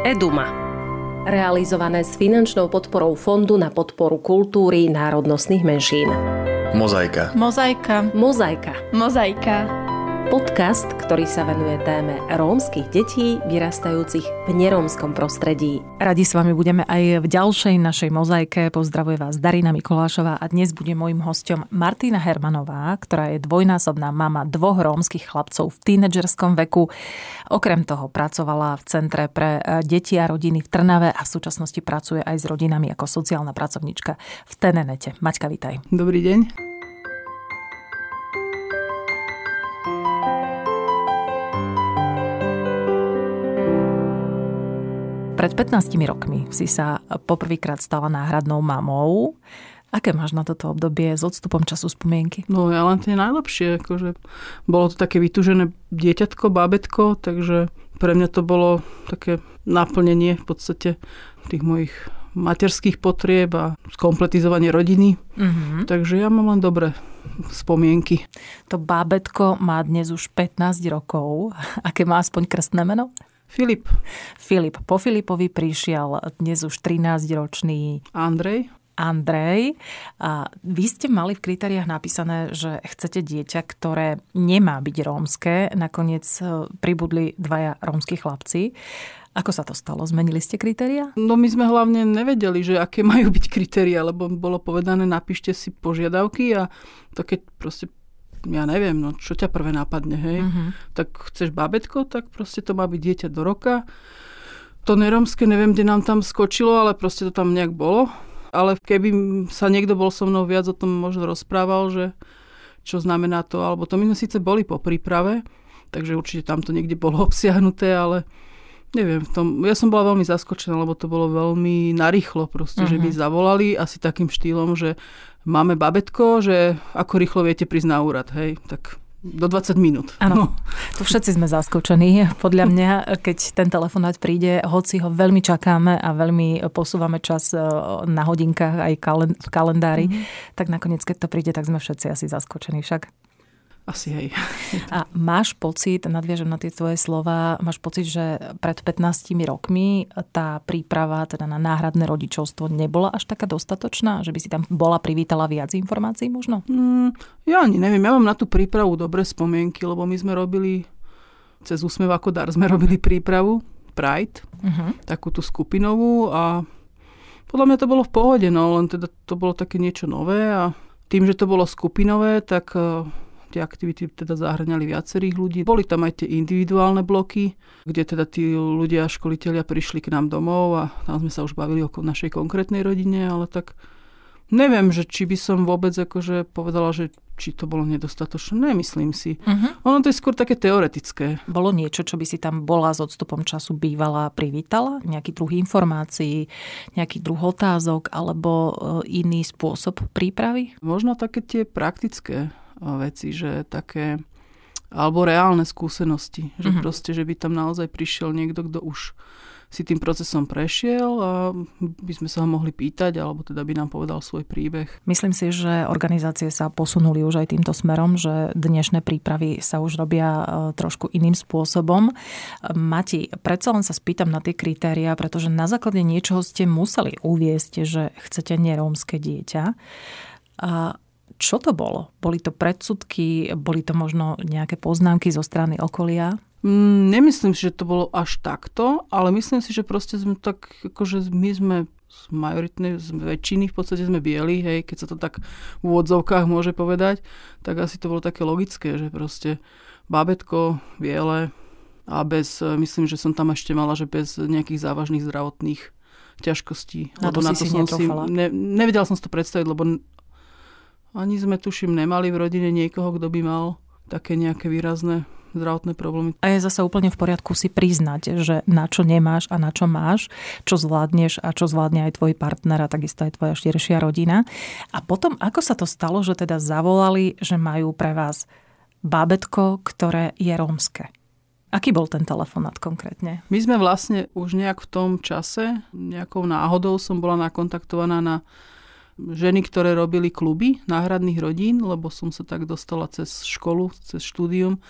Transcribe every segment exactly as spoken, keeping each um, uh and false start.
Eduma. Realizované s finančnou podporou Fondu na podporu kultúry národnostných menšín. Mozaika. Mozaika. Mozaika. Mozaika. Podcast, ktorý sa venuje téme rómskych detí vyrastajúcich v nerómskom prostredí. Radi s vami budeme aj v ďalšej našej mozaike. Pozdravuje vás Darina Mikolášová a dnes bude mojím hosťom Martina Hermanová, ktorá je dvojnásobná mama dvoch rómskych chlapcov v tínedžerskom veku. Okrem toho pracovala v Centre pre deti a rodiny v Trnave a v súčasnosti pracuje aj s rodinami ako sociálna pracovníčka v Tenenete. Maťka, vitaj. Dobrý deň. Pred pätnástimi rokmi si sa poprvýkrát stala náhradnou mamou. Aké máš na toto obdobie s odstupom času spomienky? No ja len tie najlepšie. Akože bolo to také vytúžené dieťatko, bábätko, takže pre mňa to bolo také naplnenie v podstate tých mojich materských potrieb a skompletizovanie rodiny. Mm-hmm. Takže ja mám len dobré spomienky. To bábätko má dnes už pätnásť rokov. Aké má aspoň krstné meno? Filip. Filip. Po Filipovi prišiel dnes už trinásťročný Andrej. Andrej. A vy ste mali v kritériách napísané, že chcete dieťa, ktoré nemá byť rómske. Nakoniec pribudli dvaja rómski chlapci. Ako sa to stalo? Zmenili ste kritériá? No my sme hlavne nevedeli, že aké majú byť kritériá, lebo bolo povedané, napíšte si požiadavky a to keď proste ja neviem, no čo ťa prvé napadne, hej. Uh-huh. Tak chceš bábätko, tak proste to má byť dieťa do roka. To nerómske, neviem, kde nám tam skočilo, ale proste to tam nejak bolo. Ale keby sa niekto bol so mnou viac o tom možno rozprával, že čo znamená to, alebo to my sme síce boli po príprave, takže určite tam to niekde bolo obsiahnuté, ale neviem, v tom, ja som bola veľmi zaskočená, lebo to bolo veľmi narýchlo proste, uh-huh. že mi zavolali asi takým štýlom, že máme babetko, že ako rýchlo viete prísť na úrad, hej, tak do dvadsať minút. Áno, no. Tu všetci sme zaskočení. Podľa mňa, keď ten telefonát príde, hoci ho veľmi čakáme a veľmi posúvame čas na hodinkách aj v kalendári, mm-hmm. tak nakoniec, keď to príde, tak sme všetci asi zaskočení však. Asi hej. A máš pocit, nadviažem na tie tvoje slova, máš pocit, že pred pätnástimi rokmi tá príprava teda na náhradné rodičovstvo nebola až taká dostatočná? Že by si tam bola privítala viac informácií možno? Mm, ja ani neviem. Ja mám na tú prípravu dobré spomienky, lebo my sme robili cez Úsmev ako dar sme robili prípravu Pride, uh-huh. takú tú skupinovú a podľa mňa to bolo v pohode, no len teda to bolo také niečo nové a tým, že to bolo skupinové, tak tie aktivity teda zahrňali viacerých ľudí. Boli tam aj tie individuálne bloky, kde teda tí ľudia a školitelia prišli k nám domov a tam sme sa už bavili o našej konkrétnej rodine, ale tak neviem, že či by som vôbec akože povedala, že či to bolo nedostatočné. Nemyslím si. Uh-huh. Ono to je skôr také teoretické. Bolo niečo, čo by si tam bola s odstupom času bývala, privítala? Nejaký druh informácií, nejaký druh otázok alebo iný spôsob prípravy? Možno také tie praktické veci, že také, alebo reálne skúsenosti, že mm-hmm. proste, že by tam naozaj prišiel niekto, kto už si tým procesom prešiel a by sme sa ho mohli pýtať, alebo teda by nám povedal svoj príbeh. Myslím si, že organizácie sa posunuli už aj týmto smerom, že dnešné prípravy sa už robia trošku iným spôsobom. Mati, predsa len sa spýtam na tie kritériá, pretože na základe niečoho ste museli uviesť, že chcete nerómske dieťa. A čo to bolo? Boli to predsudky? Boli to možno nejaké poznámky zo strany okolia? Mm, nemyslím si, že to bolo až takto, ale myslím si, že proste sme tak, akože my sme z majoritnej, z väčšiny v podstate sme bieli, hej, keď sa to tak v úvodzovkách môže povedať, tak asi to bolo také logické, že proste bábätko, biele a bez, myslím, že som tam ešte mala, že bez nejakých závažných zdravotných ťažkostí. Na to, lebo si na to si som si, ne, nevedela som si to predstaviť, lebo ani sme, tuším, nemali v rodine niekoho, kto by mal také nejaké výrazné zdravotné problémy. A je zase úplne v poriadku si priznať, že na čo nemáš a na čo máš, čo zvládneš a čo zvládne aj tvoj partner a takisto aj tvoja širšia rodina. A potom, ako sa to stalo, že teda zavolali, že majú pre vás bábätko, ktoré je rómske? Aký bol ten telefonát konkrétne? My sme vlastne už nejak v tom čase, nejakou náhodou som bola nakontaktovaná na ženy, ktoré robili kluby náhradných rodín, lebo som sa tak dostala cez školu, cez štúdium.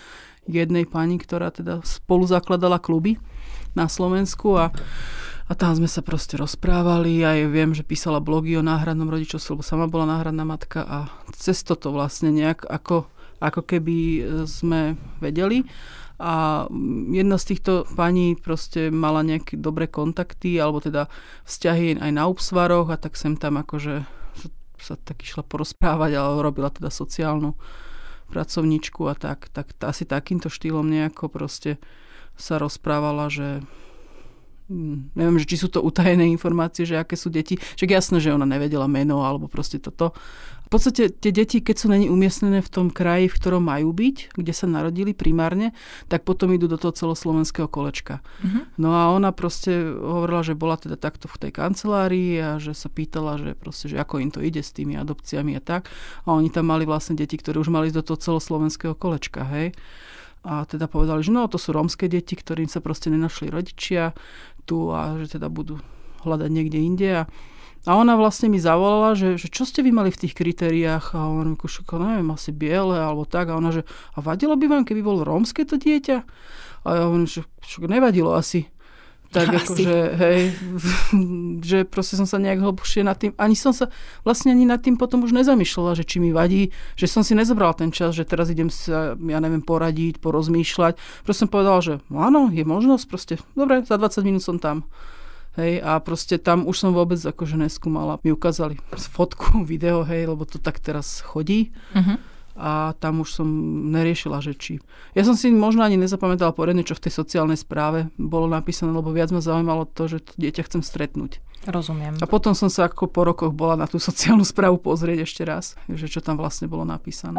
jednej pani, ktorá teda spolu zakladala kluby na Slovensku a A tam sme sa proste rozprávali a ja viem, že písala blogy o náhradnom rodičovstve, lebo sama bola náhradná matka a cez toto vlastne nejak ako, ako keby sme vedeli. A jedna z týchto pani proste mala nejaké dobré kontakty alebo teda vzťahy aj na úpsvaroch a tak sem tam akože sa tak išla porozprávať, ale robila teda sociálnu pracovníčku a tak, tak asi takýmto štýlom nejako proste sa rozprávala, že neviem, že či sú to utajené informácie, že aké sú deti. Však jasné, že ona nevedela meno alebo proste toto. V podstate tie deti, keď sú není umiestnené v tom kraji, v ktorom majú byť, kde sa narodili primárne, tak potom idú do toho celoslovenského kolečka. Uh-huh. No a ona proste hovorila, že bola teda takto v tej kancelárii a že sa pýtala, že proste, že ako im to ide s tými adopciami a tak. A oni tam mali vlastne deti, ktoré už mali ísť do toho celoslovenského kolečka, hej. A teda povedali, že no, to sú rómske deti, ktorým sa proste nenašli rodičia tu a že teda budú hľadať niekde inde. A, a ona vlastne mi zavolala, že, že čo ste vy mali v tých kritériách? A on mi kúško, neviem, asi biele alebo tak. A ona, že a vadilo by vám, keby bolo rómske to dieťa? A ja hovorím, že čo nevadilo asi. Tak akože, hej, že proste som sa nejak hlbšie nad tým, ani som sa vlastne ani nad tým potom už nezamýšľala, že či mi vadí, že som si nezobrala ten čas, že teraz idem sa, ja neviem, poradiť, porozmýšľať. Proste som povedala, že áno, je možnosť, proste, dobre, za dvadsať minút som tam. Hej, a proste tam už som vôbec akože neskúmala. Mi ukázali fotku, video, hej, lebo to tak teraz chodí. Uh-huh. A tam už som neriešila, že či. Ja som si možno ani nezapamätala poriadne, čo v tej sociálnej správe bolo napísané, lebo viac ma zaujímalo to, že to dieťa chcem stretnúť. Rozumiem. A potom som sa ako po rokoch bola na tú sociálnu správu pozrieť ešte raz, že čo tam vlastne bolo napísané.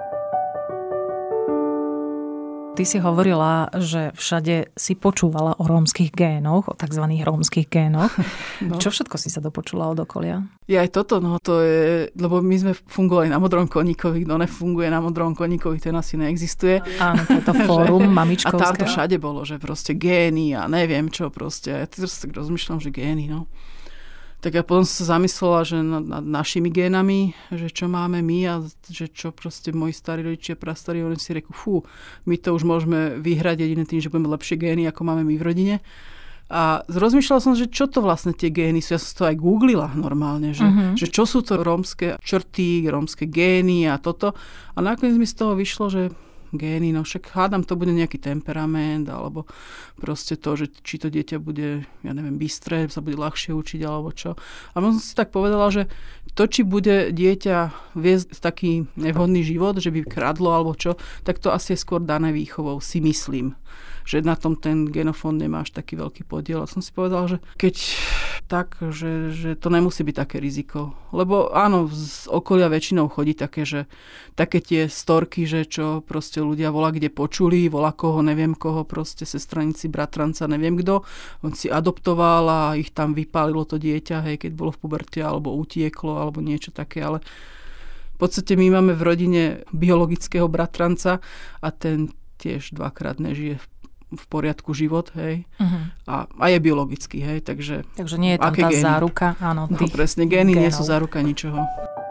Ty si hovorila, že všade si počúvala o rómskych génoch, o tzv. Rómskych génoch. No. Čo všetko si sa dopočula od okolia? Je aj toto, no to je, lebo my sme fungovali na Modrom koníkovi, kto nefunguje na Modrom koníkovi, ten asi neexistuje. Áno, to je to fórum mamičkovské. A tam to všade bolo, že proste gény a neviem čo proste. Ja teraz tak rozmýšľam, že gény, no. Tak ja potom som sa zamyslela, že nad, nad našimi génami, že čo máme my a že čo proste moji starí rodičia, prastarí, oni si rekú, fú, my to už môžeme vyhrať jedine tým, že budeme lepšie gény, ako máme my v rodine. A rozmýšľala som, že čo to vlastne tie gény sú. Ja som to aj googlila normálne, že, uh-huh. že čo sú to rómske črty, rómske gény a toto. A nakoniec mi z toho vyšlo, že gény, no však hádam, to bude nejaký temperament, alebo proste to, že či to dieťa bude, ja neviem, bystré, sa bude ľahšie učiť, alebo čo. A možno som si tak povedala, že to, či bude dieťa viesť taký nevhodný život, že by kradlo, alebo čo, tak to asi je skôr dané výchovou, si myslím. Že na tom ten genofón nemá až taký veľký podiel. A som si povedala, že keď tak, že, že to nemusí byť také riziko. Lebo áno, z okolia väčšinou chodí také, že také tie storky, že čo proste ľudia volá kde počuli, volá koho, neviem koho, proste sestranici, bratranca, neviem kto. On si adoptoval a ich tam vypálilo to dieťa, hej, keď bolo v puberte, alebo utieklo, alebo niečo také, ale v podstate my máme v rodine biologického bratranca a ten tiež dvakrát nežije v poriadku život, hej. Uh-huh. A, a je biologický, hej, takže... Takže nie je tam tá gény? Záruka, áno. No presne, gény génov. Nie sú záruka ničoho.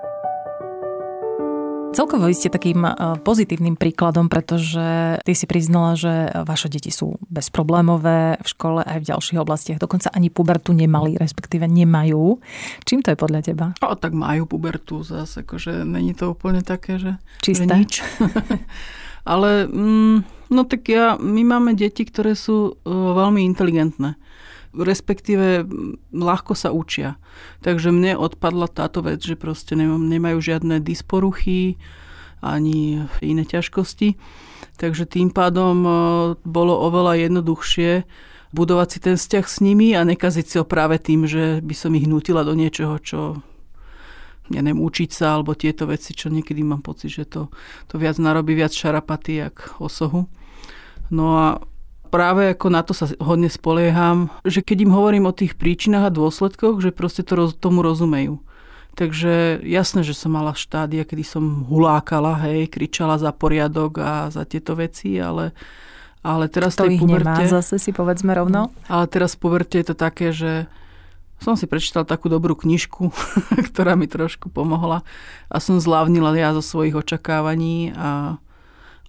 Celkovo vy ste takým pozitívnym príkladom, pretože ty si priznala, že vaše deti sú bezproblémové v škole aj v ďalších oblastiach. Dokonca ani pubertu nemali, respektíve nemajú. Čím to je podľa teba? O, tak majú pubertu zase, akože není to úplne také, že... Čisté? Že nič. Ale... Mm, No tak ja, my máme deti, ktoré sú uh, veľmi inteligentné. Respektíve ľahko sa učia. Takže mne odpadla táto vec, že proste nemajú žiadne dysporuchy ani iné ťažkosti. Takže tým pádom uh, bolo oveľa jednoduchšie budovať si ten vzťah s nimi a nekaziť si ho práve tým, že by som ich nútila do niečoho, čo... ja neviem, učiť sa, alebo tieto veci, čo niekedy mám pocit, že to, to viac narobí viac šarapaty, jak osohu. No a práve ako na to sa hodne spolieham, že keď im hovorím o tých príčinách a dôsledkoch, že proste to roz, tomu rozumejú. Takže jasné, že som mala štádia, kedy som hulákala, hej, kričala za poriadok a za tieto veci, ale, ale teraz to tej ich puberte... nemá, zase si povedzme rovno. Ale teraz v puberte je to také, že som si prečítal takú dobrú knižku, ktorá mi trošku pomohla a som zľavnila ja zo svojich očakávaní a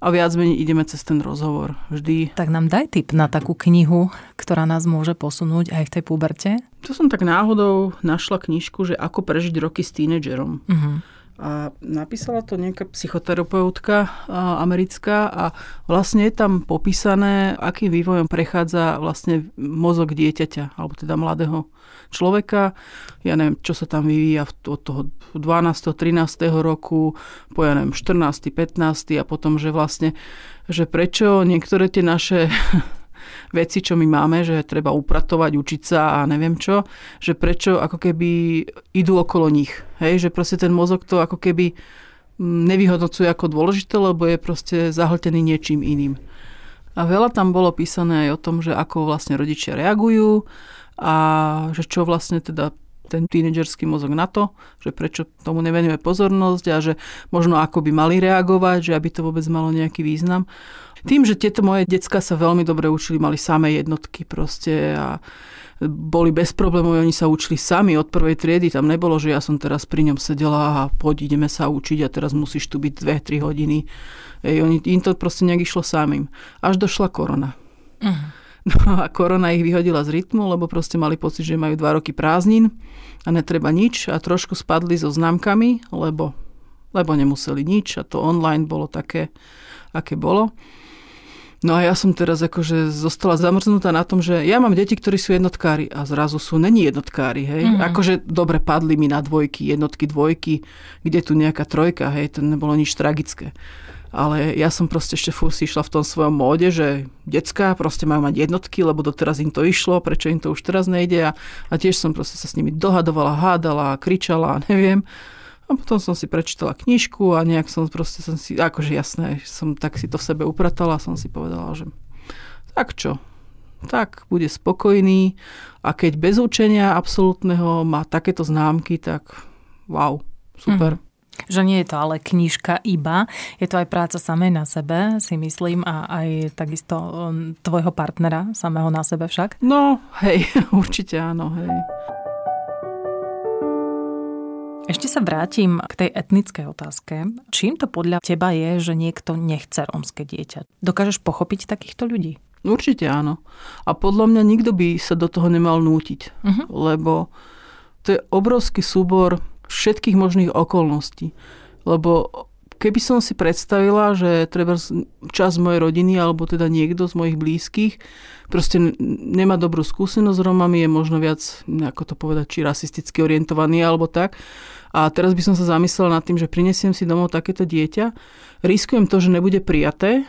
a viac menej ideme cez ten rozhovor. Vždy. Tak nám daj tip na takú knihu, ktorá nás môže posunúť aj v tej púberte. To som tak náhodou našla knižku, že ako prežiť roky s tínedžerom. Uh-huh. A napísala to nejaká psychoterapeutka americká a vlastne je tam popísané, akým vývojom prechádza vlastne mozog dieťaťa, alebo teda mladého človeka. Ja neviem, čo sa tam vyvíja od toho dvanásteho trinásteho roku po, ja neviem, štrnásteho pätnásteho a potom, že vlastne, že prečo niektoré tie naše veci, čo my máme, že treba upratovať, učiť sa a neviem čo, že prečo ako keby idú okolo nich. Hej, že proste ten mozog to ako keby nevyhodnocuje ako dôležité, lebo je proste zahltený niečím iným. A veľa tam bolo písané aj o tom, že ako vlastne rodičia reagujú a že čo vlastne teda ten tínedžerský mozog na to, že prečo tomu nevenuje pozornosť a že možno ako by mali reagovať, že aby to vôbec malo nejaký význam. Tým, že tieto moje decká sa veľmi dobre učili, mali samé jednotky proste a boli bez problémov, oni sa učili sami od prvej triedy, tam nebolo, že ja som teraz pri ňom sedela a poď, ideme sa učiť a teraz musíš tu byť dve tri hodiny. Ej, oni, im to proste nejak išlo samým. Až došla korona. Uh-huh. No a korona ich vyhodila z rytmu, lebo proste mali pocit, že majú dva roky prázdnin a netreba nič a trošku spadli so známkami, lebo, lebo nemuseli nič a to online bolo také, aké bolo. No a ja som teraz akože zostala zamrznutá na tom, že ja mám deti, ktorí sú jednotkári a zrazu sú není jednotkári, hej. Mm-hmm. Akože dobre padli mi na dvojky, jednotky, dvojky, kde tu nejaká trojka, hej, to nebolo nič tragické. Ale ja som proste ešte furt si išla v tom svojom móde, že decká proste majú mať jednotky, lebo doteraz im to išlo, prečo im to už teraz nejde a, a tiež som proste sa s nimi dohadovala, hádala, kričala a neviem. A potom som si prečítala knižku a nejak som proste som si, akože jasné, som tak si to v sebe upratala a som si povedala, že tak čo, tak bude spokojný a keď bez učenia absolútneho má takéto známky, tak wow, super. Mm. Že nie je to ale knižka iba, je to aj práca samej na sebe, si myslím, a aj takisto tvojho partnera, samého na sebe však? No, hej, určite áno, hej. Ešte sa vrátim k tej etnickej otázke. Čím to podľa teba je, že niekto nechce rómske dieťa? Dokážeš pochopiť takýchto ľudí? Určite áno. A podľa mňa nikto by sa do toho nemal nútiť, uh-huh. lebo to je obrovský súbor všetkých možných okolností. Lebo keby som si predstavila, že treba časť mojej rodiny, alebo teda niekto z mojich blízkych proste nemá dobrú skúsenosť s Rómami, je možno viac, ako to povedať, či rasisticky orientovaný, alebo tak. A teraz by som sa zamyslela nad tým, že prinesiem si domov takéto dieťa, riskujem to, že nebude prijaté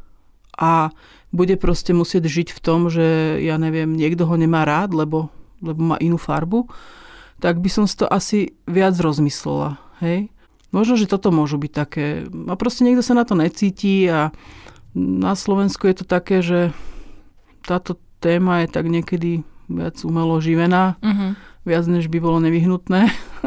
a bude proste musieť žiť v tom, že ja neviem, niekto ho nemá rád, lebo, lebo má inú farbu, tak by som si to asi viac rozmyslela. Hej? Možno, že toto môžu byť také. A proste niekto sa na to necíti a na Slovensku je to také, že táto téma je tak niekedy viac umelo živená, uh-huh. viac než by bolo nevyhnutné.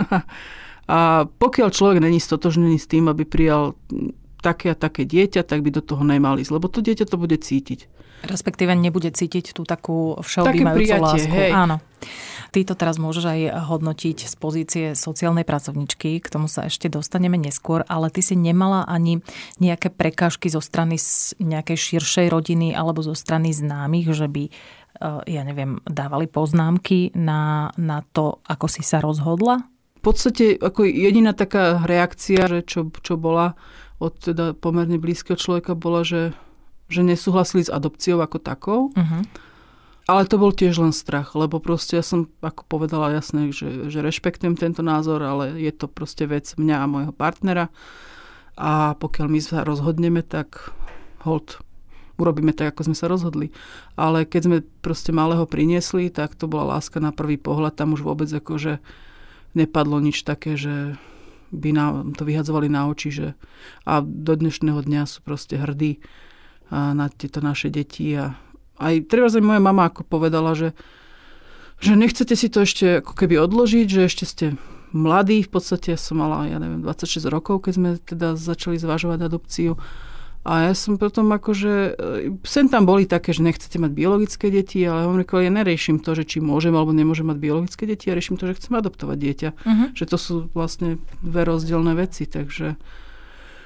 A pokiaľ človek není stotožnený s tým, aby prijal také a také dieťa, tak by do toho nemal ísť, lebo to dieťa to bude cítiť. Respektíve nebude cítiť tú takú všeobjímajúcu lásku. Hej. Áno. Ty to teraz môžeš aj hodnotiť z pozície sociálnej pracovničky, k tomu sa ešte dostaneme neskôr, ale ty si nemala ani nejaké prekážky zo strany nejakej širšej rodiny alebo zo strany známych, že by, ja neviem, dávali poznámky na, na to, ako si sa rozhodla? V podstate ako jediná taká reakcia, že čo, čo bola od teda pomerne blízkeho človeka, bola, že, že nesúhlasili s adopciou ako takou. Uh-huh. Ale to bol tiež len strach, lebo proste ja som ako povedala jasne, že, že rešpektujem tento názor, ale je to proste vec mňa a môjho partnera. A pokiaľ my sa rozhodneme, tak hold, urobíme tak, ako sme sa rozhodli. Ale keď sme proste malého priniesli, tak to bola láska na prvý pohľad. Tam už vôbec akože nepadlo nič také, že by nám to vyhadzovali na oči. Že... A do dnešného dňa sú proste hrdí na tieto naše deti. A aj treba sa moja mama ako povedala, že, že nechcete si to ešte ako keby odložiť, že ešte ste mladí. V podstate ja som mala, ja neviem, dvadsaťšesť rokov, keď sme teda začali zvažovať adopciu. A ja som potom akože, sem tam boli také, že nechcete mať biologické deti, ale on řekol, ja neriešim to, že či môžem alebo nemôžem mať biologické deti, ja riešim to, že chcem adoptovať dieťa. Uh-huh. Že to sú vlastne dve rozdielne veci, takže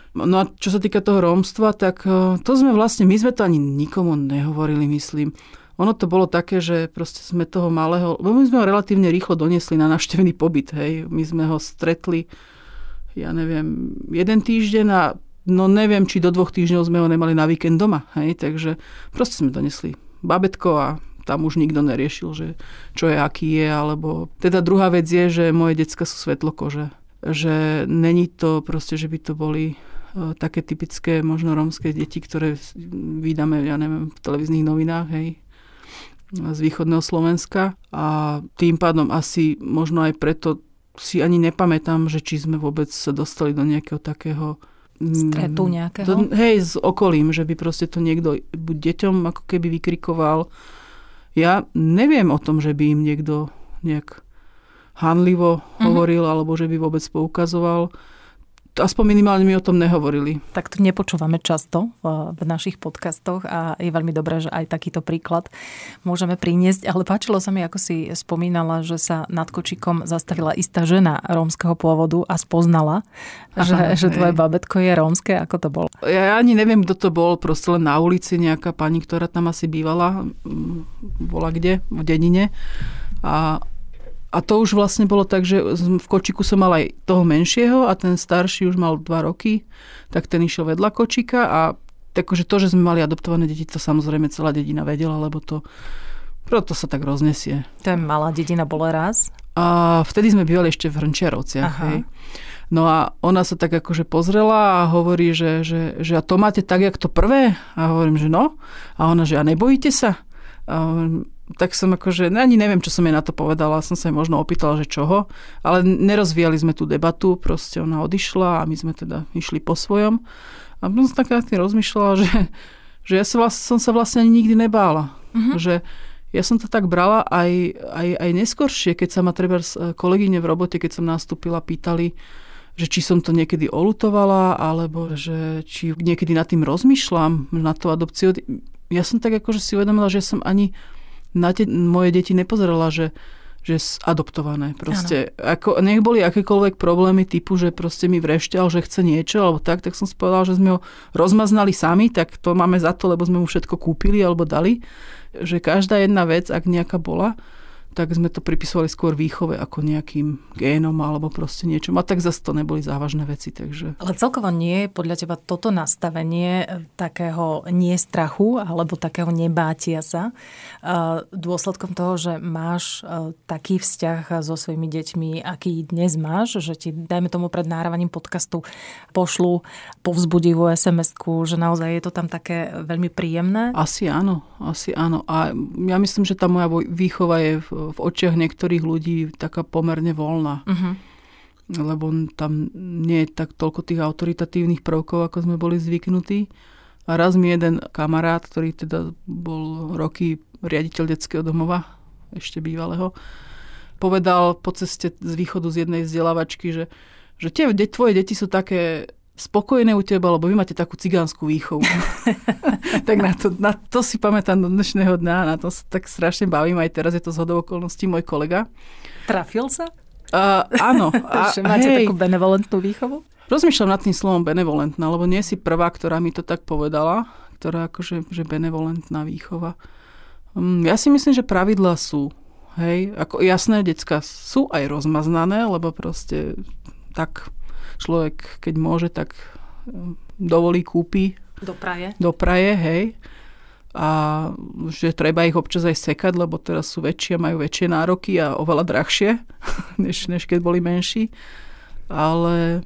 No a čo sa týka toho rómstva, tak to sme vlastne, my sme to ani nikomu nehovorili, myslím. Ono to bolo také, že proste sme toho malého, my sme ho relatívne rýchlo doniesli na návštevný pobyt, hej. My sme ho stretli, ja neviem, jeden týždeň a no neviem, či do dvoch týždňov sme ho nemali na víkend doma, hej. Takže proste sme donesli babetko a tam už nikto neriešil, že čo je, aký je, alebo... Teda druhá vec je, že moje decka sú svetlokože. Že není to proste, že by to boli také typické možno rómske deti, ktoré vydáme, ja neviem, v televíznych novinách, hej, z východného Slovenska. A tým pádom asi možno aj preto si ani nepamätám, že či sme vôbec sa dostali do nejakého takého stretu nejakého? To, hej, s okolím, že by proste to niekto buď deťom ako keby vykrikoval. Ja neviem o tom, že by im niekto nejak hanlivo uh-huh. hovoril, alebo že by vôbec poukazoval. Aspoň minimálne mi o tom nehovorili. Tak to nepočúvame často v, v našich podcastoch a je veľmi dobré, že aj takýto príklad môžeme priniesť. Ale páčilo sa mi, ako si spomínala, že sa nad kočíkom zastavila istá žena rómskeho pôvodu a spoznala, Aha, že, že tvoje babetko je rómske. Ako to bolo? Ja ani neviem, kto to bol. Proste len na ulici nejaká pani, ktorá tam asi bývala. Bola kde? V dedine. A A to už vlastne bolo tak, že v kočíku som mal aj toho menšieho a ten starší už mal dva roky, tak ten išiel vedľa kočíka a takže to, že sme mali adoptované deti, to samozrejme celá dedina vedela, lebo to preto sa tak roznesie. To je malá dedina bola raz? A vtedy sme bývali ešte v Hrnčiarovciach. Hej. No a ona sa tak akože pozrela a hovorí, že, že, že a to máte tak, jak to prvé? A hovorím, že no. A ona, že a nebojíte sa? A hovorím, tak som akože, ani neviem, čo som jej na to povedala, som sa jej možno opýtala, že čoho, ale nerozvíjali sme tú debatu, proste ona odišla a my sme teda išli po svojom. A som tak rozmýšľala, že, že ja sa vlast, som sa vlastne ani nikdy nebála. Uh-huh. Že ja som to tak brala aj, aj, aj neskoršie, keď sa ma treba kolegyne v robote, keď som nastúpila, pýtali, že či som to niekedy oľutovala, alebo že či niekedy nad tým rozmýšľam, na tú adopciu. Ja som tak akože si uvedomila, že som ani na te, moje deti nepozerala, že, že adoptované. Proste, ako, nech boli akékoľvek problémy typu, že proste mi vrešťal, že chce niečo, alebo tak, tak som si povedala, že sme ho rozmaznali sami, tak to máme za to, lebo sme mu všetko kúpili alebo dali. Že každá jedna vec, ak nejaká bola, tak sme to pripisovali skôr výchove ako nejakým génom alebo proste niečom. A tak zase to neboli závažné veci. Takže... Ale celkovo nie je podľa teba toto nastavenie takého nestrachu alebo takého nebátia sa dôsledkom toho, že máš taký vzťah so svojimi deťmi, aký dnes máš, že ti, dajme tomu pred nahrávaním podcastu, pošlu povzbudivú es em esku, že naozaj je to tam také veľmi príjemné? Asi áno, asi áno. A ja myslím, že tá moja výchova je v v očiach niektorých ľudí taká pomerne voľná. Uh-huh. Lebo tam nie je tak toľko tých autoritatívnych prvkov, ako sme boli zvyknutí. A raz mi jeden kamarát, ktorý teda bol roky riaditeľ detského domova, ešte bývalého, povedal po ceste z východu z jednej vzdelávačky, že, že tie, tvoje deti sú také spokojné u teba, lebo vy máte takú cigánsku výchovu. Tak na to, na to si pamätám do dnešného dňa, na to sa tak strašne bavím, aj teraz je to zhodou okolností môj kolega. Trafil sa? Uh, áno. A, že máte hej, takú benevolentnú výchovu? Rozmýšľam nad tým slovom benevolentná, lebo nie si prvá, ktorá mi to tak povedala, ktorá akože, že benevolentná výchova. Um, ja si myslím, že pravidlá sú. Hej, ako jasné, decká sú aj rozmaznané, lebo proste tak človek, keď môže, tak dovolí, kúpi. Dopraje. Dopraje, hej. A že treba ich občas aj sekať, lebo teraz sú väčšie, majú väčšie nároky a oveľa drahšie, než, než keď boli menší. Ale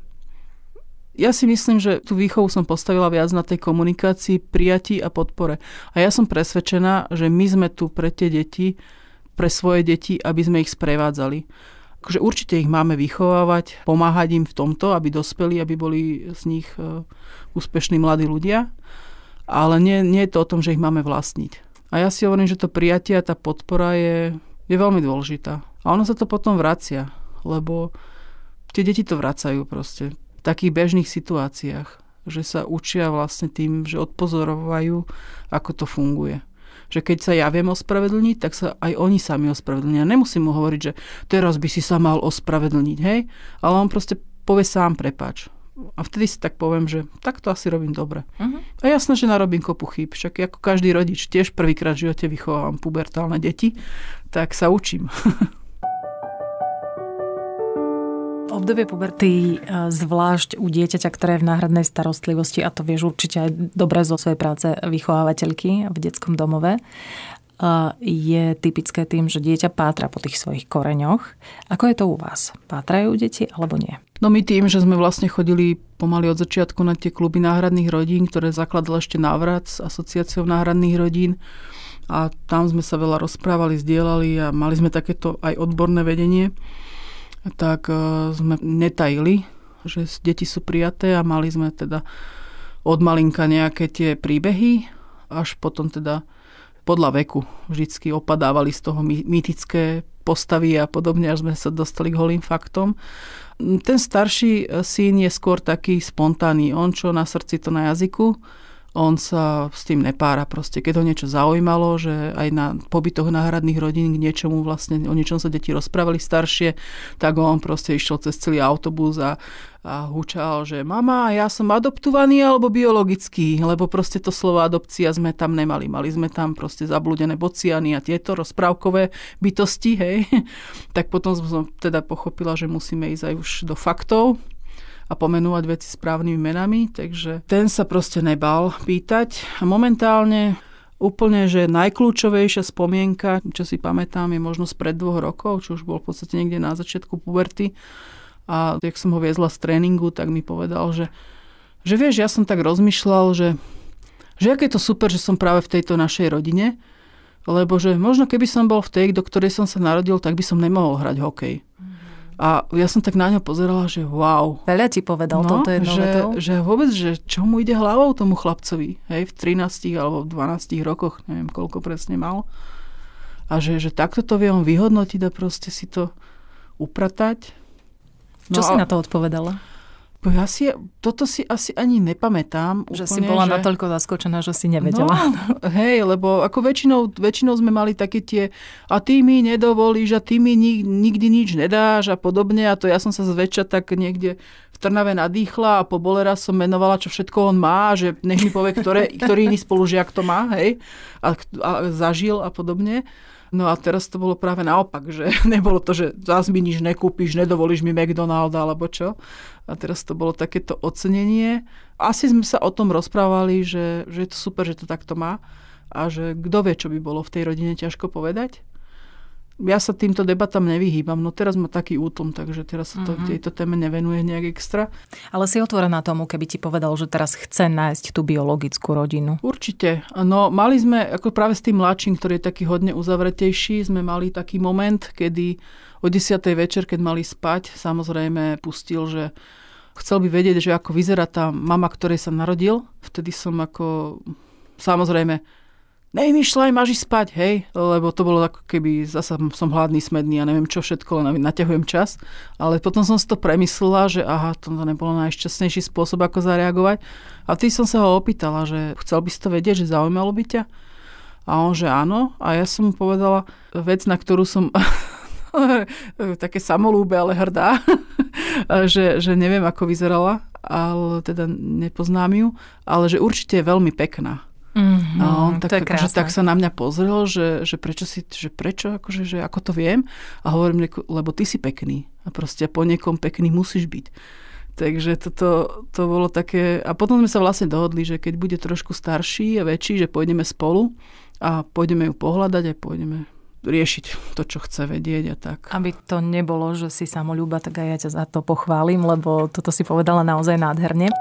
ja si myslím, že tú výchovu som postavila viac na tej komunikácii, prijatí a podpore. A ja som presvedčená, že my sme tu pre tie deti, pre svoje deti, aby sme ich sprevádzali. Akože určite ich máme vychovávať, pomáhať im v tomto, aby dospeli, aby boli z nich úspešní mladí ľudia. Ale nie, nie je to o tom, že ich máme vlastniť. A ja si hovorím, že to prijatie a tá podpora je, je veľmi dôležitá. A ono sa to potom vracia, lebo tie deti to vracajú proste v takých bežných situáciách, že sa učia vlastne tým, že odpozorovajú, ako to funguje. Že keď sa ja viem ospravedlniť, tak sa aj oni sami ospravedlnia. Nemusím mu hovoriť, že teraz by si sa mal ospravedlniť, hej? Ale on proste povie sám prepáč. A vtedy si tak poviem, že tak to asi robím dobre. Uh-huh. A jasné, že narobím kopu chýb. Však ako každý rodič, tiež prvýkrát v živote vychovávam pubertálne deti, tak sa učím. Obdobie puberty, zvlášť u dieťaťa, ktoré je v náhradnej starostlivosti, a to vieš určite aj dobre zo svojej práce vychovávateľky v detskom domove, je typické tým, že dieťa pátra po tých svojich koreňoch. Ako je to u vás? Pátrajú deti alebo nie? No my tým, že sme vlastne chodili pomaly od začiatku na tie kluby náhradných rodín, ktoré zakladal ešte Návrat s asociáciou náhradných rodín, a tam sme sa veľa rozprávali, zdieľali a mali sme takéto aj odborné vedenie, tak sme netajili, že deti sú prijaté, a mali sme teda od malinka nejaké tie príbehy, až potom teda podľa veku vždycky opadávali z toho mýtické postavy a podobne, až sme sa dostali k holým faktom. Ten starší syn je skôr taký spontánny. On čo na srdci, to na jazyku. On sa s tým nepára proste. Keď ho niečo zaujímalo, že aj na pobytoch náhradných rodín k niečomu vlastne, o niečom sa deti rozprávali staršie, tak on proste išiel cez celý autobus a, a hučal, že mama, ja som adoptovaný alebo biologický, lebo proste to slovo adopcia sme tam nemali. Mali sme tam proste zablúdené bociany a tieto rozprávkové bytosti, hej. Tak potom som teda pochopila, že musíme ísť aj už do faktov a pomenúvať veci správnymi menami, takže ten sa proste nebal pýtať. A momentálne úplne, že najkľúčovejšia spomienka, čo si pamätám, je možno spred dvoch rokov, čo už bol v podstate niekde na začiatku puberty. A jak som ho viezla z tréningu, tak mi povedal, že, že vieš, ja som tak rozmýšľal, že, že aké je to super, že som práve v tejto našej rodine, lebo že možno keby som bol v tej, do ktorej som sa narodil, tak by som nemohol hrať hokej. A ja som tak na ňo pozerala, že wow. Veľa ti povedal no, touto jednou že, vetou? že vôbec, že čo mu ide hlavou tomu chlapcovi, hej, v trinástich alebo v dvanástich rokoch, neviem, koľko presne mal. A že, že takto to vie on vyhodnotiť a proste si to upratať. Čo no si a na to odpovedala? Ja si, toto si asi ani nepamätám. Že úplne, si bola že... natoľko zaskočená, že si nevedela. No, hej, lebo ako väčšinou, väčšinou sme mali také tie a ty mi nedovolíš a ty mi nik, nikdy nič nedáš a podobne. A to ja som sa zväčša tak niekde v Trnave nadýchla a po bolera som menovala, čo všetko on má, že nech mi povie, ktoré, ktorý iný spolužiak to má, hej, a, a zažil a podobne. No a teraz to bolo práve naopak, že nebolo to, že zás mi nič nekúpiš, nedovolíš mi McDonalda alebo čo. A teraz to bolo takéto ocenenie. Asi sme sa o tom rozprávali, že, že je to super, že to takto má a že kto vie, čo by bolo v tej rodine, ťažko povedať. Ja sa týmto debatám nevyhýbam, no teraz má taký útlm, takže teraz sa to uh-huh. tejto téme nevenuje nejak extra. Ale si otvorená tomu, keby ti povedal, že teraz chce nájsť tú biologickú rodinu? Určite. No mali sme, ako práve s tým mladším, ktorý je taký hodne uzavretejší, sme mali taký moment, kedy o desiatej večer, keď mali spať, samozrejme pustil, že chcel by vedieť, že ako vyzerá tá mama, ktorej sa narodil. Vtedy som ako, samozrejme, nevymýšľaj, máš ísť spať, hej, lebo to bolo ako keby zasa som hladný, smedný a neviem čo všetko, len naťahujem čas. Ale potom som si to premyslela, že aha, to nebolo najšťastnejší spôsob, ako zareagovať. A vtedy som sa ho opýtala, že chcel by si to vedieť, že zaujímalo by ťa? A on, že áno. A ja som mu povedala vec, na ktorú som také samolúbe, ale hrdá, že, že neviem, ako vyzerala, ale teda nepoznám ju, ale že určite je veľmi pekná. Mm-hmm, no, tak, to je krásne. Že tak sa na mňa pozrel, že, že prečo si, že prečo, akože, že ako to viem? A hovorím, lebo ty si pekný. A proste po niekom pekný musíš byť. Takže toto to bolo také... A potom sme sa vlastne dohodli, že keď bude trošku starší a väčší, že pôjdeme spolu a pôjdeme ju pohľadať a pôjdeme riešiť to, čo chce vedieť a tak. Aby to nebolo, že si samoľúba, tak aj ja ťa za to pochválim, lebo toto si povedala naozaj nádherne.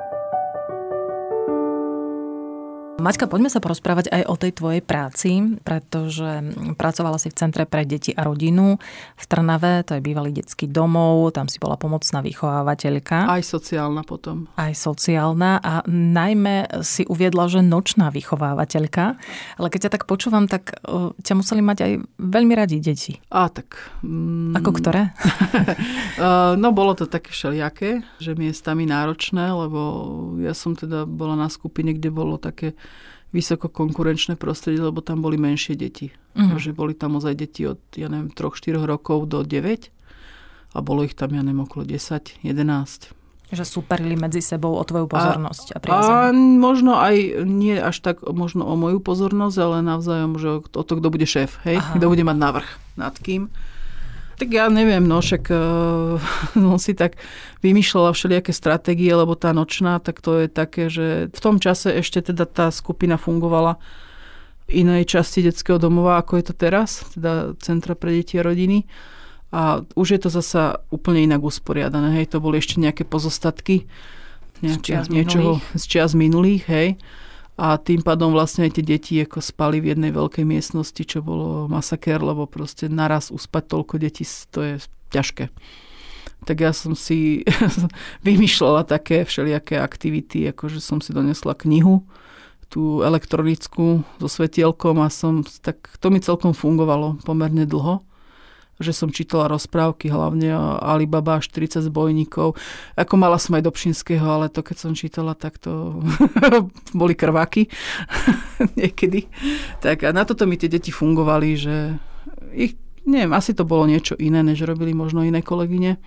Maťka, poďme sa porozprávať aj o tej tvojej práci, pretože pracovala si v Centre pre deti a rodinu v Trnave, to je bývalý detský domov, tam si bola pomocná vychovávateľka. Aj sociálna potom. Aj sociálna a najmä si uviedla, že nočná vychovávateľka, ale keď ťa tak počúvam, tak ťa museli mať aj veľmi radi deti. A tak. Mm, Ako ktoré? no bolo to také všelijaké, že miestami náročné, lebo ja som teda bola na skupine, kde bolo také vysoko konkurenčné prostredie, lebo tam boli menšie deti. Uh-huh. Takže boli tam ozaj deti od, ja neviem, tri štyri rokov do deväť a bolo ich tam, ja neviem, okolo desať jedenásť. Že súperili medzi sebou o tvoju pozornosť a, a priazenie. A možno aj nie až tak možno o moju pozornosť, ale navzájom, že o to, kto bude šéf, hej? Aha. Kto bude mať navrch nad kým. Tak ja neviem, no však uh, on si tak vymýšľala všelijaké stratégie, lebo tá nočná, tak to je také, že v tom čase ešte teda tá skupina fungovala v inej časti detského domova, ako je to teraz, teda Centra pre deti a rodiny. A už je to zasa úplne inak usporiadané. Hej, to boli ešte nejaké pozostatky nejaké, z niečoho z čias minulých. Hej. A tým pádom vlastne aj tie deti ako spali v jednej veľkej miestnosti, čo bolo masakér, lebo proste naraz uspať toľko detí, to je ťažké. Tak ja som si vymýšľala také všelijaké aktivity, akože som si donesla knihu, tú elektronickú so svetielkom a som, tak to mi celkom fungovalo pomerne dlho. Že som čítala rozprávky, hlavne o Alibaba a štyridsať zbojníkov. Ako mala som aj Dobšinského, ale to keď som čítala, tak to boli krváky niekedy. Tak a na toto mi tie deti fungovali, že ich, neviem, asi to bolo niečo iné, než robili možno iné kolegyne.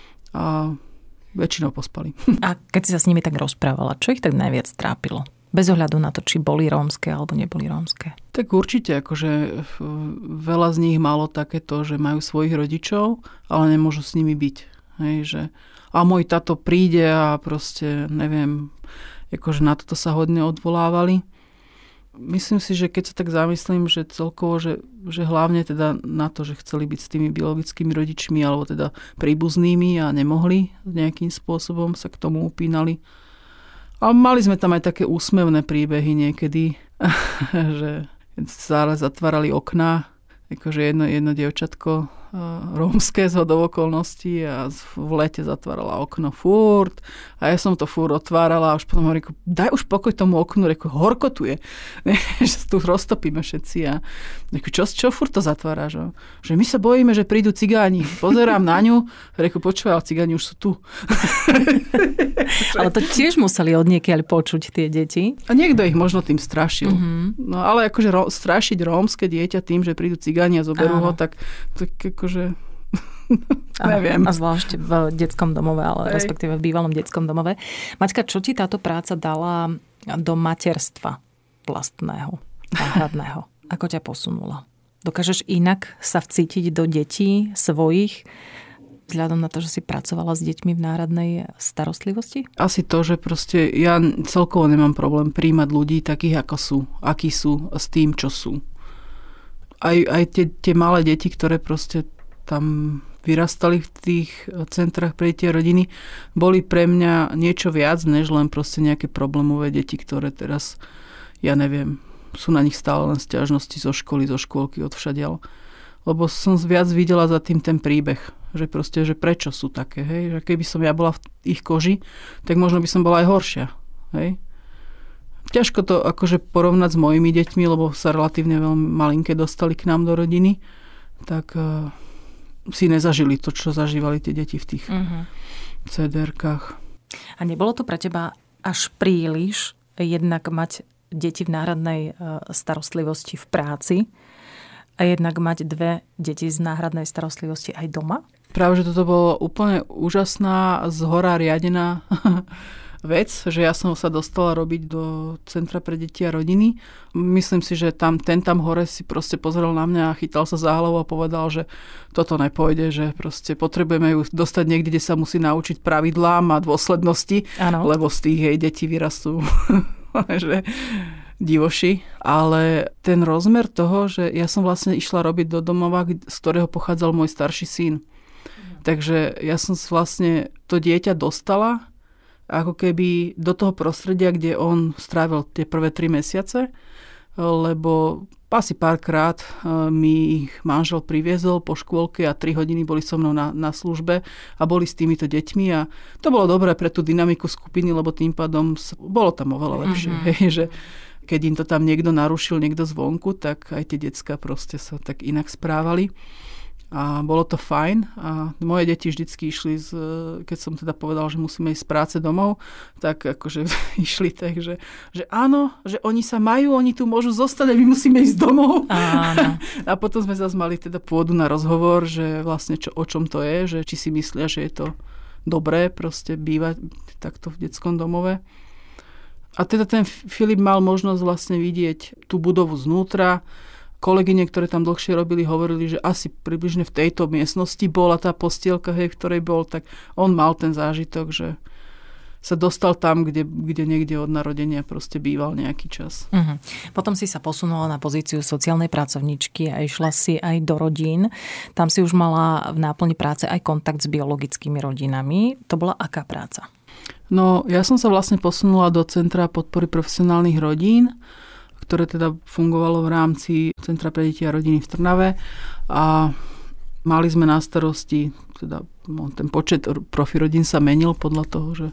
A väčšinou pospali. A keď si sa s nimi tak rozprávala, čo ich tak najviac trápilo? Bez ohľadu na to, či boli rómske alebo neboli rómske. Tak určite, akože veľa z nich malo takéto, že majú svojich rodičov, ale nemôžu s nimi byť. Hej, že a môj tato príde a proste, neviem, akože na toto sa hodne odvolávali. Myslím si, že keď sa tak zamyslím, že celkovo, že, že hlavne teda na to, že chceli byť s tými biologickými rodičmi alebo teda príbuznými a nemohli nejakým spôsobom sa k tomu upínali. A mali sme tam aj také úsmevné príbehy niekedy, že stále zatvárali okná, akože jedno, jedno dievčatko rómske zhodou okolností a v lete zatvárala okno furt a ja som to furt otvárala a už potom hovorím, daj už pokoj tomu oknu, reku, horko tu je, že sa tu roztopíme všetci a reku, čo, čo furt to zatváraš? Že my sa bojíme, že prídu cigáni. Pozerám na ňu, reku, počúvaj, ale cigáni už sú tu. Ale to tiež museli odniekiaľ počuť tie deti. A niekto ich možno tým strašil. Mm-hmm. No ale akože ro- strašiť rómske dieťa tým, že prídu cigáni a zoberú Áno. ho, tak, tak akože neviem. A zvlášť v detskom domove, ale Hej. respektíve v bývalom detskom domove. Maťka, čo ti táto práca dala do materstva vlastného, náhradného? Ako ťa posunula? Dokážeš inak sa vcítiť do detí svojich vzhľadom na to, že si pracovala s deťmi v náhradnej starostlivosti? Asi to, že proste ja celkovo nemám problém príjmať ľudí takých, ako sú, akí sú, s tým, čo sú. Aj, aj tie, tie malé deti, ktoré proste tam vyrastali v tých centrách pre tie rodiny, boli pre mňa niečo viac, než len proste nejaké problémové deti, ktoré teraz, ja neviem, sú na nich stále len sťažnosti zo školy, zo škôlky, odvšadiaľ. Lebo som viac videla za tým ten príbeh, že proste, že prečo sú také, hej, že keby som ja bola v ich koži, tak možno by som bola aj horšia, hej. Ťažko to akože porovnať s mojimi deťmi, lebo sa relatívne veľmi malinké dostali k nám do rodiny, tak uh, si nezažili to, čo zažívali tie deti v tých uh-huh. cé dé erkách. A nebolo to pre teba až príliš jednak mať deti v náhradnej starostlivosti v práci a jednak mať dve deti z náhradnej starostlivosti aj doma? Práve, že toto bolo úplne úžasná, zhora riadená vec, že ja som sa dostala robiť do Centra pre deti a rodiny. Myslím si, že tam, ten tam hore si proste pozrel na mňa a chytal sa za hlavu a povedal, že toto nepôjde, že proste potrebujeme ju dostať niekde, kde sa musí naučiť pravidlám a dôslednosti, ano. Lebo z tých jej detí vyrastú že divoši. Ale ten rozmer toho, že ja som vlastne išla robiť do domova, z ktorého pochádzal môj starší syn. Takže ja som vlastne to dieťa dostala ako keby do toho prostredia, kde on strávil tie prvé tri mesiace, lebo asi párkrát mi ich manžel priviezol po škôlke a tri hodiny boli so mnou na, na službe a boli s týmito deťmi a to bolo dobré pre tú dynamiku skupiny, lebo tým pádom bolo tam oveľa lepšie. Mm-hmm. Hej, že keď im to tam niekto narušil, niekto zvonku, tak aj tie decká proste sa tak inak správali. A bolo to fajn a moje deti vždycky išli, z, keď som teda povedal, že musíme ísť z práce domov, tak akože išli tak, že, že áno, že oni sa majú, oni tu môžu zostať a my musíme ísť domov. Áno. A potom sme zase mali teda pôdu na rozhovor, že vlastne čo, o čom to je, že či si myslia, že je to dobré proste bývať takto v detskom domove. A teda ten Filip mal možnosť vlastne vidieť tú budovu znútra. Kolegyne, ktoré tam dlhšie robili, hovorili, že asi približne v tejto miestnosti bola tá postielka, hej, v ktorej bol, tak on mal ten zážitok, že sa dostal tam, kde, kde niekde od narodenia proste býval nejaký čas. Uh-huh. Potom si sa posunula na pozíciu sociálnej pracovníčky a išla si aj do rodín. Tam si už mala v náplni práce aj kontakt s biologickými rodinami. To bola aká práca? No, ja som sa vlastne posunula do Centra podpory profesionálnych rodín, ktoré teda fungovalo v rámci Centra pre deti a rodiny v Trnave. A mali sme na starosti, teda ten počet profi rodín sa menil podľa toho, že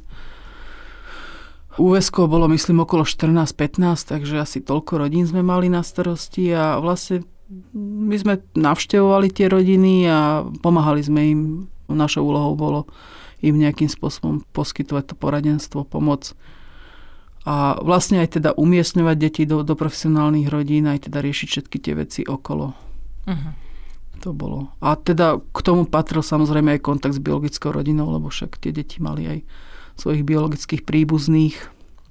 úväzkov bolo, myslím, okolo štrnásť pätnásť, takže asi toľko rodín sme mali na starosti a vlastne my sme navštevovali tie rodiny a pomáhali sme im. Našou úlohou bolo im nejakým spôsobom poskytovať to poradenstvo, pomoc a vlastne aj teda umiestňovať deti do, do profesionálnych rodín, aj teda riešiť všetky tie veci okolo. Uh-huh. To bolo. A teda k tomu patril samozrejme aj kontakt s biologickou rodinou, lebo však tie deti mali aj svojich biologických príbuzných.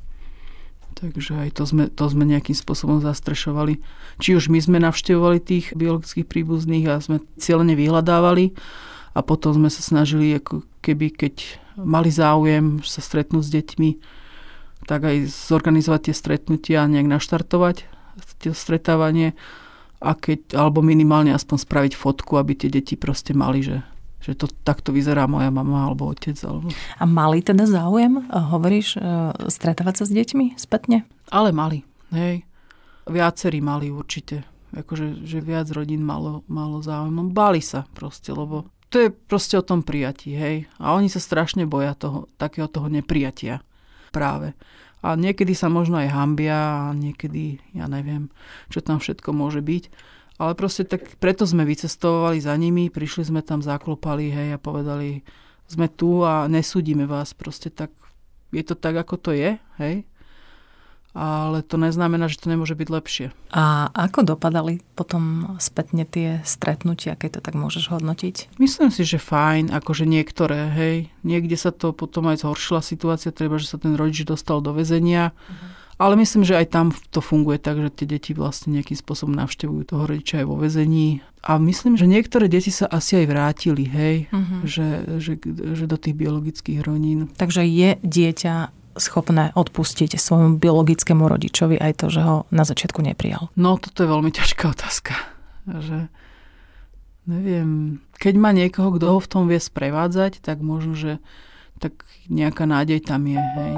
Takže aj to sme, to sme nejakým spôsobom zastrešovali. Či už my sme navštevovali tých biologických príbuzných a sme cieľene vyhľadávali a potom sme sa snažili, ako keby keď mali záujem sa stretnúť s deťmi, tak aj zorganizovať tie stretnutia a nejak naštartovať tie stretávanie a keď, alebo minimálne aspoň spraviť fotku, aby tie deti proste mali, že že to takto vyzerá moja mama alebo otec. Alebo... A mali teda záujem, hovoríš, stretávať sa s deťmi spätne? Ale mali, hej. Viacerí mali určite. Akože, že viac rodín malo, malo záujem. Báli sa proste, lebo to je proste o tom prijatí, hej. A oni sa strašne boja toho, takého toho neprijatia práve. A niekedy sa možno aj hanbia a niekedy, ja neviem, čo tam všetko môže byť. Ale proste tak preto sme vycestovali za nimi, prišli sme tam, zaklopali, hej, a povedali, sme tu a nesúdime vás. Proste tak, je to tak, ako to je, hej. Ale to neznamená, že to nemôže byť lepšie. A ako dopadali potom spätne tie stretnutia, keď to tak môžeš hodnotiť? Myslím si, že fajn, akože niektoré, hej. Niekde sa to potom aj zhoršila situácia, treba, že sa ten rodič dostal do väzenia. Uh-huh. Ale myslím, že aj tam to funguje tak, že tie deti vlastne nejakým spôsobom navštevujú toho rodiča aj vo väzení. A myslím, že niektoré deti sa asi aj vrátili, hej, uh-huh. že, že, že do tých biologických rodín. Takže je dieťa schopné odpustiť svojmu biologickému rodičovi aj to, že ho na začiatku neprijal? No, toto je veľmi ťažká otázka. Že neviem, keď má niekoho, kto ho v tom vie sprevádzať, tak možno, že tak nejaká nádej tam je, hej.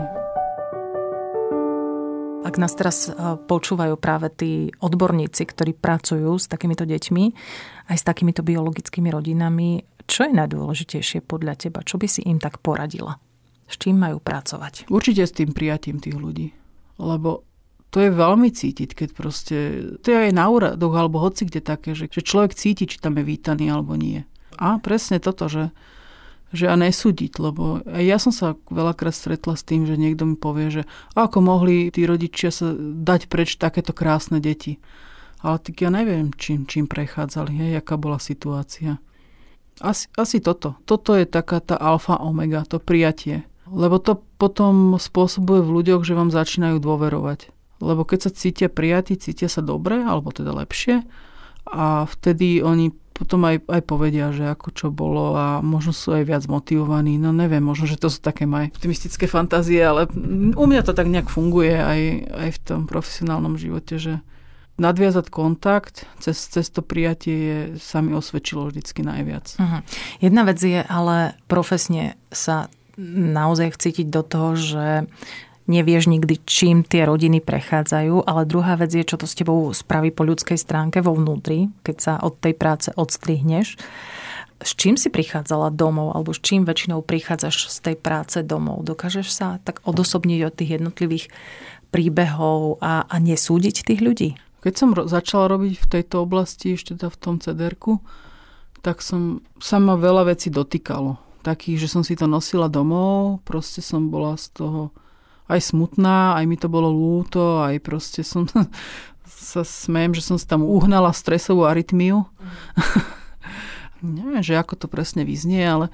Ak nás teraz počúvajú práve tí odborníci, ktorí pracujú s takýmito deťmi, aj s takýmito biologickými rodinami, čo je najdôležitejšie podľa teba? Čo by si im tak poradila? S čím majú pracovať? Určite s tým prijatím tých ľudí. Lebo to je veľmi cítiť, keď proste... To je aj na úradoch, alebo hoci kde také, že, že človek cíti, či tam je vítaný, alebo nie. A presne toto, že že a nesúdiť, lebo aj ja som sa veľakrát stretla s tým, že niekto mi povie, že ako mohli tí rodičia sa dať preč takéto krásne deti. Ale tak ja neviem, čím, čím prechádzali, hej, aká bola situácia. Asi, asi toto. Toto je taká tá alfa omega, to prijatie. Lebo to potom spôsobuje v ľuďoch, že vám začínajú dôverovať. Lebo keď sa cítia prijatí, cítia sa dobre, alebo teda lepšie, a vtedy oni potom aj, aj povedia, že ako čo bolo a možno sú aj viac motivovaní. No neviem, možno, že to sú také moje optimistické fantázie, ale u mňa to tak nejak funguje aj, aj v tom profesionálnom živote, že nadviazať kontakt cez, cez to prijatie je, sa mi osvedčilo vždycky najviac. Uh-huh. Jedna vec je ale profesne sa naozaj cítiť do toho, že nevieš nikdy, čím tie rodiny prechádzajú, ale druhá vec je, čo to s tebou spraví po ľudskej stránke vo vnútri, keď sa od tej práce odstrihneš. S čím si prichádzala domov, alebo s čím väčšinou prichádzaš z tej práce domov? Dokážeš sa tak odosobniť od tých jednotlivých príbehov a, a nesúdiť tých ľudí? Keď som ro- začala robiť v tejto oblasti, ešte teda v tom cé dé erku, tak som, sa ma veľa vecí dotýkalo. Takých, že som si to nosila domov, proste som bola z toho aj smutná, aj mi to bolo ľúto, aj proste som sa smejem, že som si tam uhnala stresovú arytmiu. Mm. Neviem, že ako to presne vyznie, ale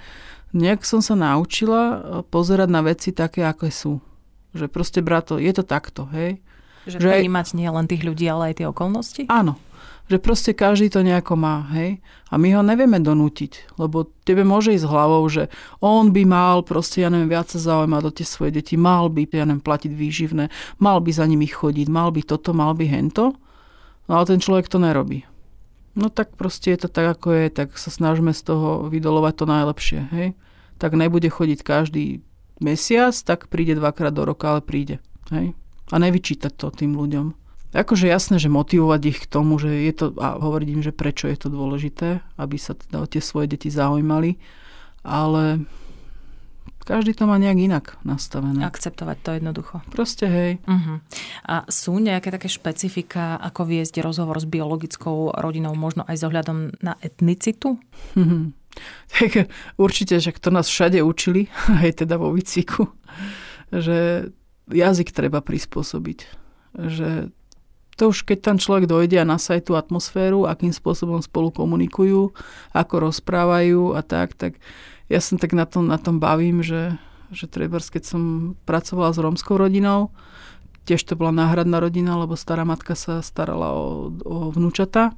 Nejak som sa naučila pozerať na veci také, aké sú. Že proste, brato, je to takto, hej. Že, že prijímať nie len tých ľudí, ale aj tie okolnosti? Áno. Že proste každý to nejako má, hej. A my ho nevieme donútiť, lebo tebe môže ísť hlavou, že on by mal proste, ja neviem, viac sa zaujímať o tie svoje deti, mal by, ja neviem, platiť výživné, mal by za nimi chodiť, mal by toto, mal by hento, no ale ten človek to nerobí. No tak proste je to tak, ako je, tak sa snažíme z toho vydolovať to najlepšie, hej. Tak nebude chodiť každý mesiac, tak príde dvakrát do roka, ale príde, hej. A nevyčítať to tým ľuďom. Akože jasné, že motivovať ich k tomu, že je to, a hovoriť im, že prečo je to dôležité, aby sa teda o tie svoje deti zaujímali, ale každý to má nejak inak nastavené. Akceptovať to jednoducho. Proste, hej. Uh-huh. A sú nejaké také špecifika, ako viesť rozhovor s biologickou rodinou, možno aj s ohľadom na etnicitu? Uh-huh. Tak určite, že to nás všade učili, aj teda vo výcviku, že jazyk treba prispôsobiť. Že to už keď tam človek dojde a nasaje tú atmosféru, akým spôsobom spolu komunikujú, ako rozprávajú a tak, tak ja som tak na tom, na tom bavím, že, že trebárs, keď som pracovala s rómskou rodinou, tiež to bola náhradná rodina, lebo stará matka sa starala o, o vnúčata.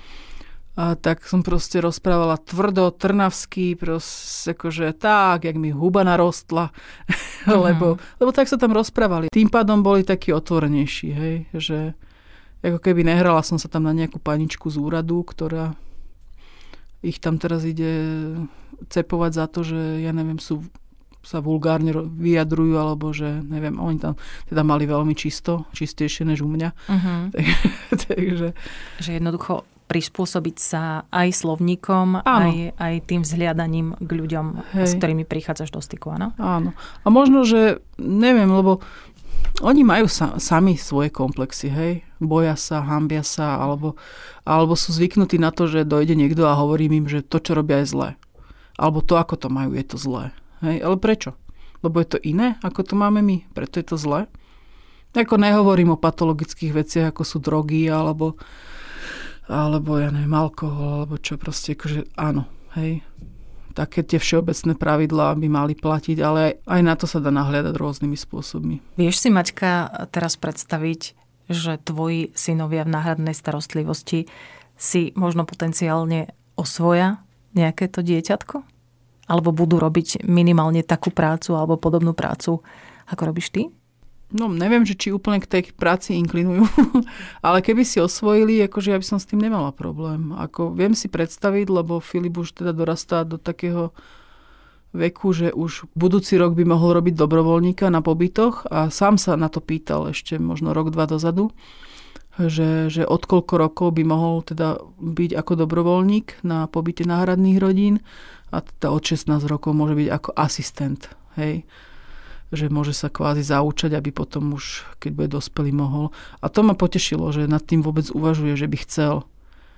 A tak som proste rozprávala tvrdo, trnavsky, proste akože tak, jak mi huba narostla. Uh-huh. lebo, lebo tak sa tam rozprávali. Tým pádom boli takí otvorenejší, hej, že ako keby nehrala som sa tam na nejakú paničku z úradu, ktorá ich tam teraz ide cepovať za to, že ja neviem, sú, sa vulgárne vyjadrujú, alebo že neviem, oni tam teda mali veľmi čisto, čistejšie než u mňa. Uh-huh. Tak, takže... Že jednoducho prispôsobiť sa aj slovníkom, aj, aj tým vzhliadaním k ľuďom, hej, s ktorými prichádzaš do styku, áno? Áno. A možno, že neviem, lebo oni majú sa, sami svoje komplexy, hej? Boja sa, hanbia sa, alebo, alebo sú zvyknutí na to, že dojde niekto a hovorí im, že to, čo robia, je zlé. Alebo to, ako to majú, je to zlé. Hej? Ale prečo? Lebo je to iné, ako to máme my. Preto je to zlé. Ako nehovorím o patologických veciach, ako sú drogy, alebo, alebo ja neviem, alkohol, alebo čo proste, akože áno, hej. Také tie všeobecné pravidlá by mali platiť, ale aj, aj na to sa dá nahliadať rôznymi spôsobmi. Vieš si, Maťka, teraz predstaviť, že tvoji synovia v náhradnej starostlivosti si možno potenciálne osvoja nejaké to dieťatko? Alebo budú robiť minimálne takú prácu alebo podobnú prácu, ako robíš ty? No, neviem, že či úplne k tej práci inklinujú, ale keby si osvojili, akože ja by som s tým nemala problém. Ako viem si predstaviť, lebo Filip už teda dorastá do takého veku, že už budúci rok by mohol robiť dobrovoľníka na pobytoch a sám sa na to pýtal ešte možno rok, dva dozadu, že, že od koľko rokov by mohol teda byť ako dobrovoľník na pobyte náhradných rodín a teda od šestnásť rokov môže byť ako asistent, hej. Že môže sa kvázi zaučať, aby potom už, keď bude dospelý, mohol. A to ma potešilo, že nad tým vôbec uvažuje, že by chcel.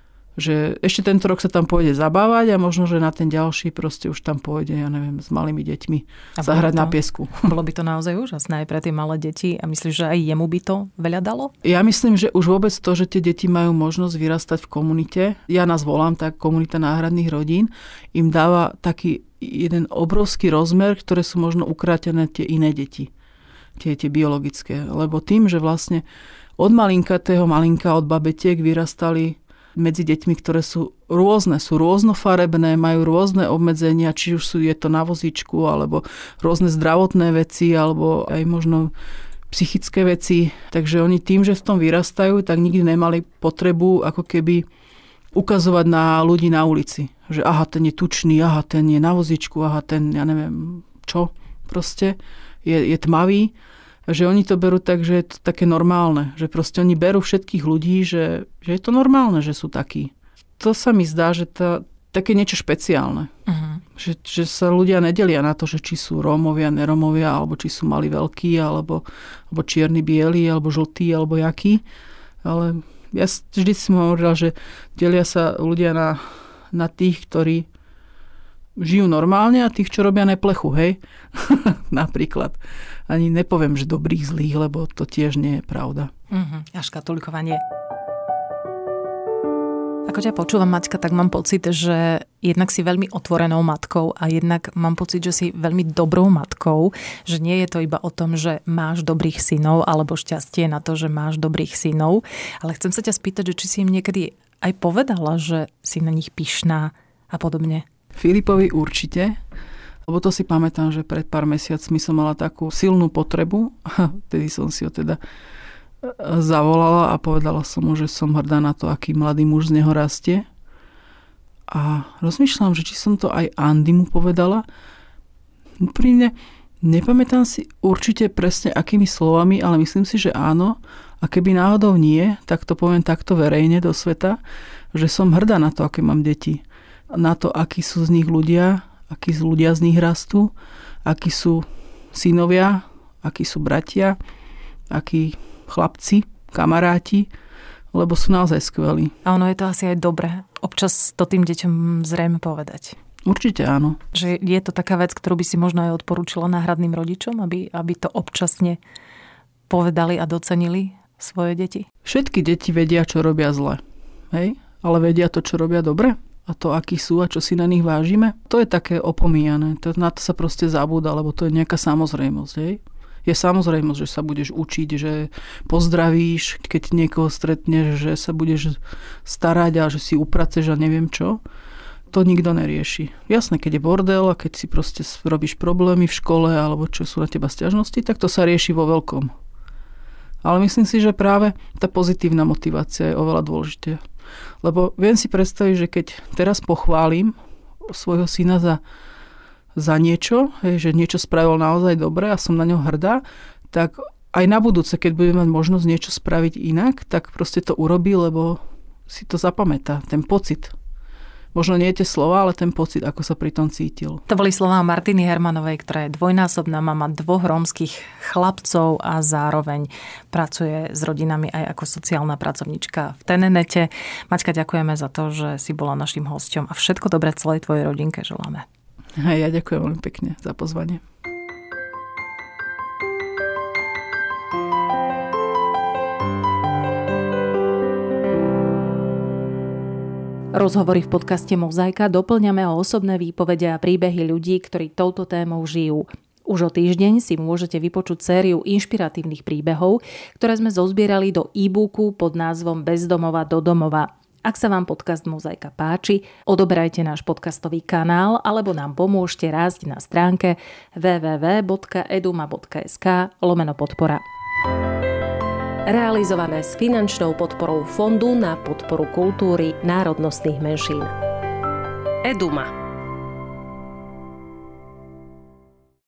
Že ešte tento rok sa tam pôjde zabávať a možno, že na ten ďalší proste už tam pôjde, ja neviem, s malými deťmi zahrať na piesku. Bolo by to naozaj úžasné aj pre tie malé deti a myslíš, že aj jemu by to veľa dalo? Ja myslím, že už vôbec to, že tie deti majú možnosť vyrastať v komunite, ja nás volám tak komunita náhradných rodín, im dáva taký jeden obrovský rozmer, ktoré sú možno ukrátené tie iné deti, tie, tie biologické. Lebo tým, že vlastne od malinkatého malinka, od babetiek vyrastali medzi deťmi, ktoré sú rôzne, sú rôznofarebné, majú rôzne obmedzenia, či už sú je to na vozíčku, alebo rôzne zdravotné veci, alebo aj možno psychické veci. Takže oni tým, že v tom vyrastajú, tak nikdy nemali potrebu ako keby ukazovať na ľudí na ulici. Že aha, ten je tučný, aha, ten je na vozíčku, aha, ten, ja neviem, čo proste, je, je tmavý. Že oni to berú tak, že je to také normálne. Že proste oni berú všetkých ľudí, že, že je to normálne, že sú takí. To sa mi zdá, že to také niečo špeciálne. Uh-huh. Že, že sa ľudia nedelia na to, že či sú Rómovia, nerómovia, alebo či sú mali veľkí, alebo, alebo čierny, biely, alebo žltý, alebo jaký. Ale ja vždy som hovorila, že delia sa ľudia na, na tých, ktorí žijú normálne a tých, čo robia neplechu, hej? Napríklad. Ani nepoviem, že dobrých, zlých, lebo to tiež nie je pravda. Uh-huh. A škatulkovanie. Ako ťa počúvam, Maťka, tak mám pocit, že jednak si veľmi otvorenou matkou a jednak mám pocit, že si veľmi dobrou matkou, že nie je to iba o tom, že máš dobrých synov alebo šťastie na to, že máš dobrých synov, ale chcem sa ťa spýtať, že či si im niekedy aj povedala, že si na nich pyšná a podobne. Filipovi určite, lebo to si pamätám, že pred pár mesiacmi som mala takú silnú potrebu, vtedy som si ho teda zavolala a povedala som mu, že som hrdá na to, aký mladý muž z neho rastie. A rozmýšľam, že či som to aj Andy mu povedala. Úprimne, nepamätám si určite presne akými slovami, ale myslím si, že áno. A keby náhodou nie, tak to poviem takto verejne do sveta, že som hrdá na to, aké mám deti. Na to, akí sú z nich ľudia, akí ľudia z nich rastú, akí sú synovia, akí sú bratia, akí chlapci, kamaráti, lebo sú naozaj skvelí. A ono je to asi aj dobré občas to tým deťom zrejme povedať. Určite áno. Že je to taká vec, ktorú by si možno aj odporúčila náhradným rodičom, aby, aby to občasne povedali a docenili svoje deti? Všetky deti vedia, čo robia zle. Hej? Ale vedia to, čo robia dobre? A to, akí sú a čo si na nich vážime? To je také opomíjané. To, na to sa proste zabúda, lebo to je nejaká samozrejmosť. Hej? Je samozrejmosť, že sa budeš učiť, že pozdravíš, keď niekoho stretneš, že sa budeš starať a že si upraceš a neviem čo. To nikto nerieši. Jasné, keď je bordel a keď si proste robíš problémy v škole alebo čo sú na teba sťažnosti, tak to sa rieši vo veľkom. Ale myslím si, že práve tá pozitívna motivácia je oveľa dôležitá. Lebo viem si predstaviť, že keď teraz pochválim svojho syna za za niečo, že niečo spravil naozaj dobre a som na ňo hrdá, tak aj na budúce, keď budem mať možnosť niečo spraviť inak, tak proste to urobí, lebo si to zapamätá, ten pocit. Možno nie tie slova, ale ten pocit, ako sa pri tom cítil. To boli slová Martiny Hermanovej, ktorá je dvojnásobná mama dvoch rómskych chlapcov a zároveň pracuje s rodinami aj ako sociálna pracovníčka v Tenenete. Maťka, ďakujeme za to, že si bola naším hosťom a všetko dobré celej tvojej rodinke želáme. A ja ďakujem veľmi pekne za pozvanie. Rozhovory v podcaste Mozaika doplňame o osobné výpovede a príbehy ľudí, ktorí touto témou žijú. Už o týždeň si môžete vypočuť sériu inšpiratívnych príbehov, ktoré sme zozbierali do e-booku pod názvom Bez domova do domova. Ak sa vám podcast Mozaika páči, odoberajte náš podcastový kanál alebo nám pomôžte rásť na stránke w w w bodka eduma bodka es ka lomeno podpora. Realizované s finančnou podporou Fondu na podporu kultúry národnostných menšín. Eduma.